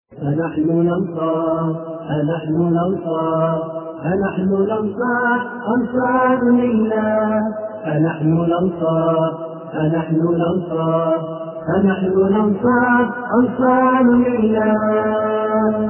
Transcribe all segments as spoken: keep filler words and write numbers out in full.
فنحن الأنصار فنحن الأنصار فنحن الأنصار أنصار لله. فنحن الأنصار فنحن الأنصار فنحن الأنصار أنصار لله.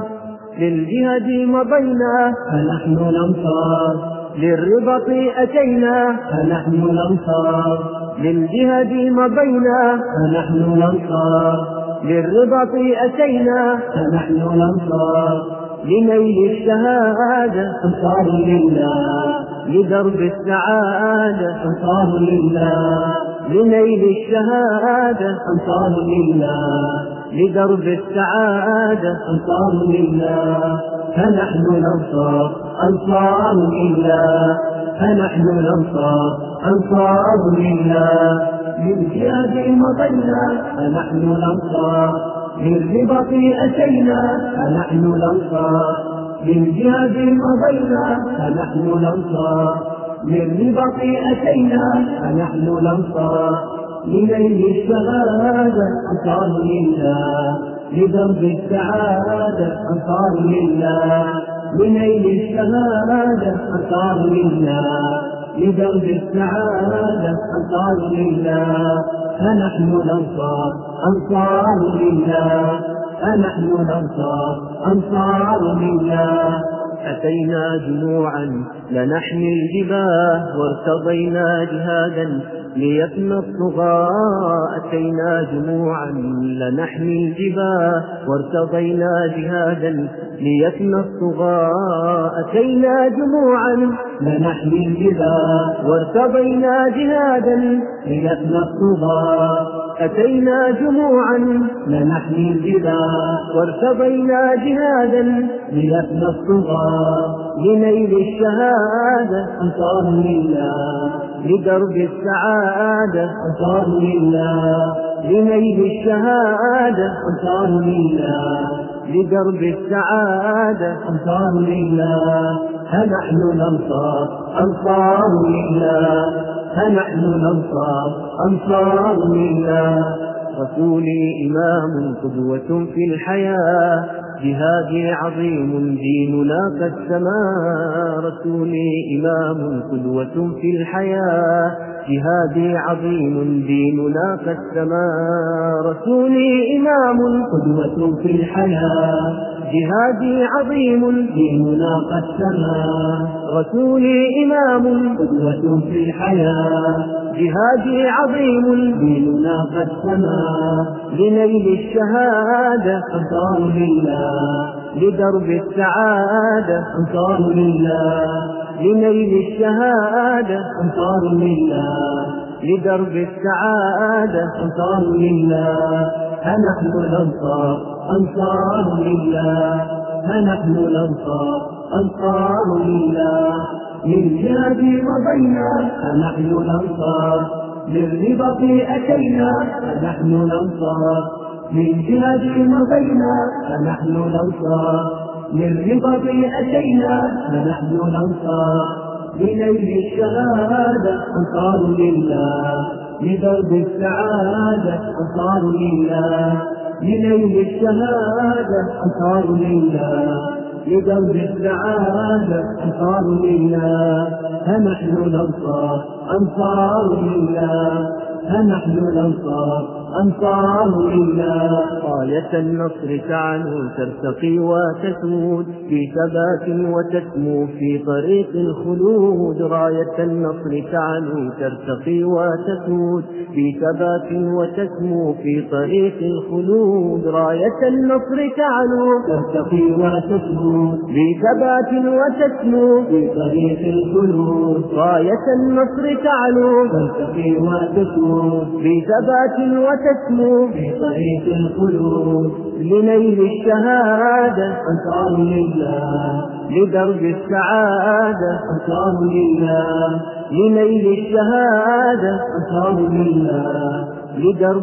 للجهاد مضينا فنحن الأنصار للرباط أتينا. فنحن الأنصار للجهاد مضينا فنحن الأنصار للرباط أتينا. فنحن الأنصار لنيل الشهادة أنصار لله. لدرب السعادة أنصار لله. لنيل الشهادة أنصار لله. لدرب السعادة أنصار لله. فنحن الأنصار أنصار لله. فنحن الأنصار أنصار لله. للجهاد مضينا فنحن الأنصار للرباط أتينا. فنحن الأنصار للجهاد مضينا فنحن الأنصار للرباط أتينا. فنحن الأنصار لنيل الشهادة أنصار لله. لدرب السعادة أنصار لله. لنيل الشهادة أنصار لله. لدرب السعادة أنصار لله. فنحن الأنصار أنصار لله. فنحن الأنصار أنصار لله. أتينا جموعا لنحمي الجباه وارتضينا جهادا ليفنى الطغاة. أتينا جموعا لنحمي الجباه وارتضينا جهادا ليفنى الطغاة. أتينا جموعا لنحمي الجباه وارتضينا جهادا ليفنى الطغاة. أتينا جموعا لنحمي الجباه وارتضينا جهادا ليفنى الطغاة. لنيل الشهادة أنصار لله. لدرب السعادة أنصار لله. لنيل الشهادة أنصار لله. لدرب السعادة أنصار لله. فنحن الأنصار أنصار لله. فنحن الأنصار أنصار لله. رسولي إمام قدوة في الحياة جهادي عظيم ديننا كالسماء. رسولي إمام قدوة في الحياة جهادي عظيم ديننا كالسماء. رسولي إمام قدوة في الحياة جهادي عظيم ديننا قد سما. رسولي إمام قدوة في الحياة جهادي عظيم ديننا قد سما. لنيل الشهادة أنصار لله. لدرب السعادة أنصار لله. لنيل الشهادة أنصار لله. لدرب السعادة أنصار لله. فنحن الأنصار أنصار لله. فنحن الأنصار أنصار لله. للجهاد مضينا فنحن الأنصار للرباط أتينا. فنحن الأنصار للجهاد مضينا فنحن الأنصار للرباط أتينا. فنحن الأنصار لنيل الشهادة أنصار لله. لدرب السعادة أنصار لله. لنيل الشهادة أنصار لله. لدرب السعادة أنصار لله. فنحن الأنصار أنصار لله. فنحن الأنصار أنصار لله. راية النصر تعلو ترتقي وتسود في ثبات وتسمو في طريق الخلود. راية النصر تعلو ترتقي وتسود في ثبات وتسمو في طريق الخلود. راية النصر تعلو ترتقي وتسود في ثبات وتسمو في طريق الخلود. راية النصر تعلو ترتقي وتسود في ثبات وتسمو في طريق الخلود. لنيل الشهادة أنصار لله. لدرب السعادة أنصار لله. لنيل الشهادة أنصار لله. لدرب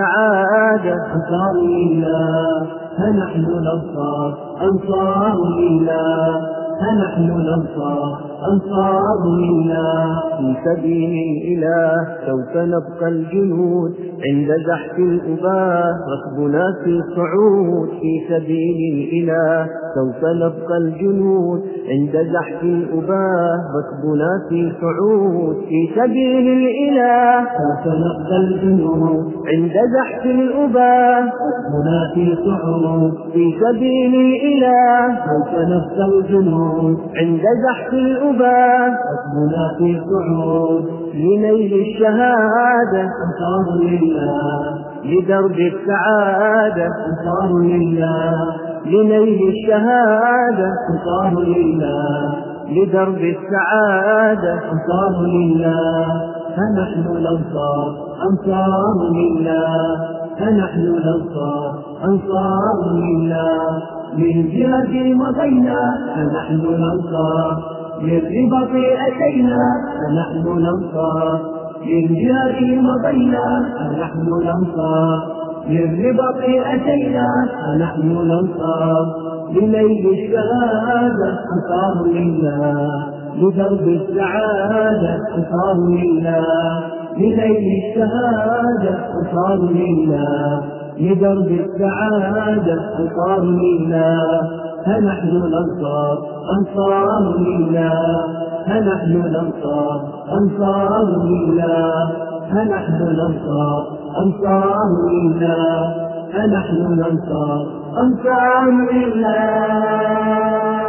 السعادة أنصار لله. فنحن الأنصار أنصار لله. فنحن الأنصار أنصار لله. في سبيل الإله سوف نبقى الجنود عند زحف الأباء ركبنا في صعود في سبيل الإله سوف نبقى الجنود عند زحف الأباء ركبنا في صعود في سبيل الإله سوف نبقى الجنود عند زحف الأباء ركبنا في صعود في سبيل الإله سوف نبقى الجنود عند زحف الأباء ركبنا في صعود لنيل الشهادة أنصار لله لدرب السعادة أنصار لله لنيل الشهادة أنصار لله لدرب السعادة أنصار لله فنحن الأنصار أنصار لله فنحن الأنصار أنصار لله للجهاد مضينا فنحن الأنصار للرباط أتينا فنحن الأنصار للجهاد مضينا فنحن الأنصار للرباط أتينا فنحن الأنصار لنيل الشهادة أنصار لله لدرب السعادة أنصار لله لنيل الشهادة أنصار لله لدرب السعادة أنصار لله فنحن الأنصار أنصار لله فنحن الأنصار أنصار لله فنحن الأنصار أنصار لله فنحن الأنصار أنصار لله.